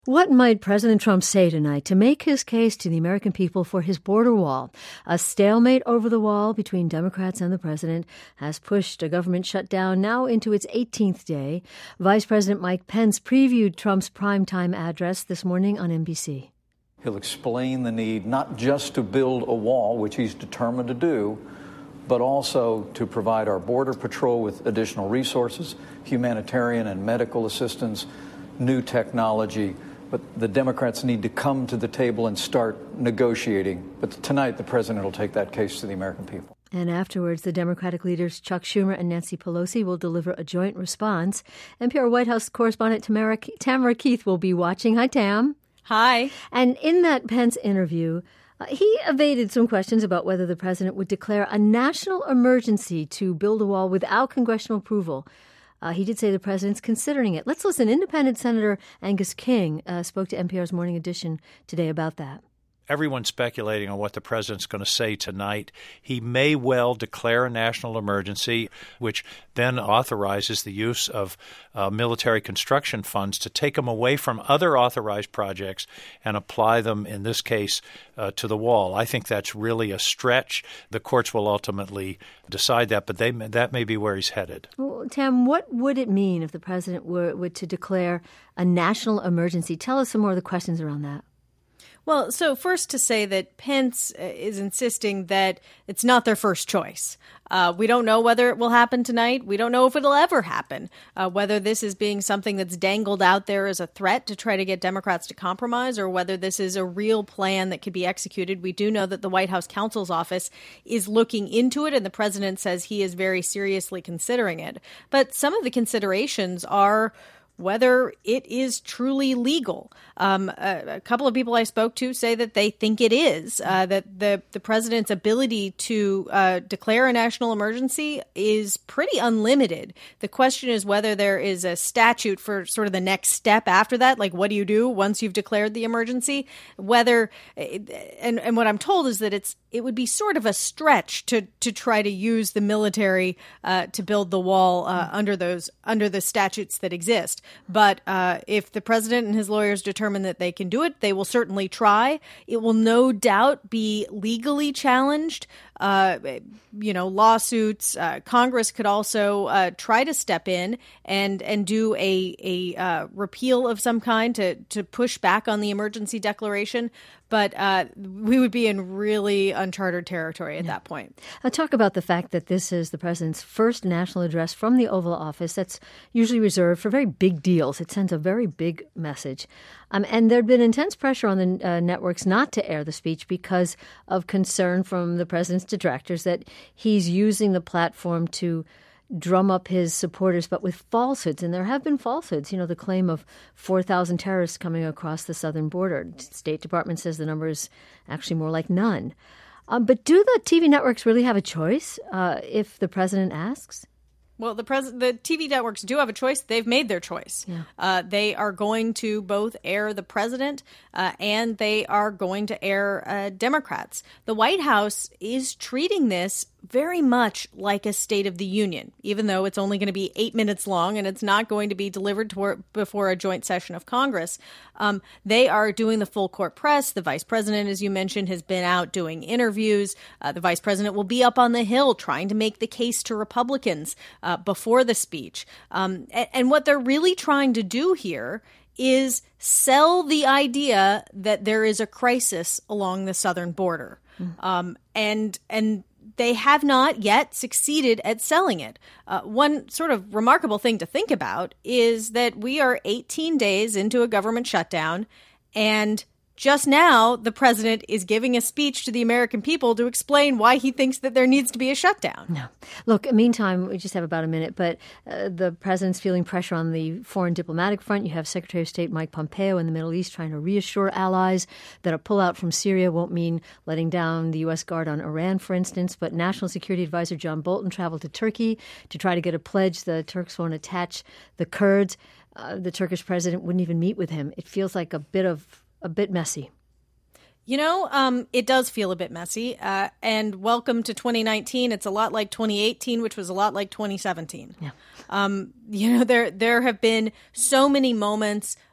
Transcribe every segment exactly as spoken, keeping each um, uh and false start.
What might President Trump say tonight to make his case to the American people for his border wall? A stalemate over the wall between Democrats and the president has pushed a government shutdown now into its eighteenth day. Vice President Mike Pence previewed Trump's primetime address this morning on N B C. He'll explain the need not just to build a wall, which he's determined to do, but also to provide our Border Patrol with additional resources, humanitarian and medical assistance, new technology. But the Democrats need to come to the table and start negotiating. But tonight, the president will take that case to the American people. And afterwards, the Democratic leaders Chuck Schumer and Nancy Pelosi will deliver a joint response. N P R White House correspondent Tamara, Tamara Keith will be watching. Hi, Tam. Hi. And in that Pence interview, uh, he evaded some questions about whether the president would declare a national emergency to build a wall without congressional approval. Uh, he did say the president's considering it. Let's listen. Independent Senator Angus King uh, spoke to N P R's Morning Edition today about that. Everyone's speculating on what the president's going to say tonight. He may well declare a national emergency, which then authorizes the use of uh, military construction funds to take them away from other authorized projects and apply them, in this case, uh, to the wall. I think that's really a stretch. The courts will ultimately decide that, but they, that may be where he's headed. Well, Tam, what would it mean if the president were, were to declare a national emergency? Tell us some more of the questions around that. Well, so first to say that Pence is insisting that it's not their first choice. Uh, we don't know whether it will happen tonight. We don't know if it'll ever happen, uh, whether this is being something that's dangled out there as a threat to try to get Democrats to compromise or whether this is a real plan that could be executed. We do know that the White House counsel's office is looking into it, and the president says he is very seriously considering it. But some of the considerations are whether it is truly legal. Um, a, a couple of people I spoke to say that they think it is, uh, that the, the president's ability to uh, declare a national emergency is pretty unlimited. The question is whether there is a statute for sort of the next step after that, like what do you do once you've declared the emergency? Whether, and, and what I'm told is that it's it would be sort of a stretch to to try to use the military uh, to build the wall uh, under those under the statutes that exist. But uh, if the president and his lawyers determine that they can do it, they will certainly try. It will no doubt be legally challenged. Uh, you know, lawsuits. Uh, Congress could also uh, try to step in and and do a a uh, repeal of some kind to to push back on the emergency declaration. But uh, we would be in really uncharted territory at yeah. that point. I'll talk about the fact that this is the president's first national address from the Oval Office. That's usually reserved for very big deals. It sends a very big message. Um, and there had been intense pressure on the uh, networks not to air the speech because of concern from the president's detractors that he's using the platform to drum up his supporters, but with falsehoods. And there have been falsehoods. You know, the claim of four thousand terrorists coming across the southern border. State Department says the number is actually more like none. Um, but do the T V networks really have a choice uh, if the president asks? Well, the pres- the T V networks do have a choice. They've made their choice. Yeah. Uh, they are going to both air the president uh, and they are going to air uh, Democrats. The White House is treating this very much like a State of the Union, even though it's only going to be eight minutes long and it's not going to be delivered to, before a joint session of Congress. Um, they are doing the full court press. The vice president, as you mentioned, has been out doing interviews. Uh, the vice president will be up on the Hill trying to make the case to Republicans uh, before the speech. Um, and, and what they're really trying to do here is sell the idea that there is a crisis along the southern border. Mm. Um, and and they have not yet succeeded at selling it. Uh, one sort of remarkable thing to think about is that we are eighteen days into a government shutdown, and just now, the president is giving a speech to the American people to explain why he thinks that there needs to be a shutdown. No. Look, meantime, we just have about a minute, but uh, the president's feeling pressure on the foreign diplomatic front. You have Secretary of State Mike Pompeo in the Middle East trying to reassure allies that a pullout from Syria won't mean letting down the U S guard on Iran, for instance. But National Security Advisor John Bolton traveled to Turkey to try to get a pledge the Turks won't attach the Kurds. Uh, the Turkish president wouldn't even meet with him. It feels like a bit of a bit messy. You know, um, it does feel a bit messy. Uh, and welcome to twenty nineteen. It's a lot like twenty eighteen, which was a lot like twenty seventeen. Yeah. Um, you know, there there have been so many moments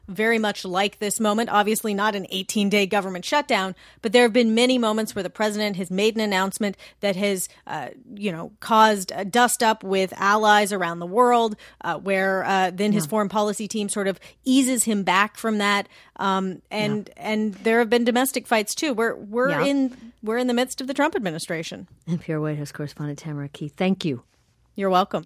very much like this moment. Obviously not an eighteen-day government shutdown, but there have been many moments where the president has made an announcement that has, uh, you know, caused a dust-up with allies around the world, uh, where uh, then his yeah. foreign policy team sort of eases him back from that. Um, and yeah. and there have been domestic fights, too. We're, we're, yeah. in, we're in the midst of the Trump administration. N P R White House correspondent Tamara Keith, thank you. You're welcome.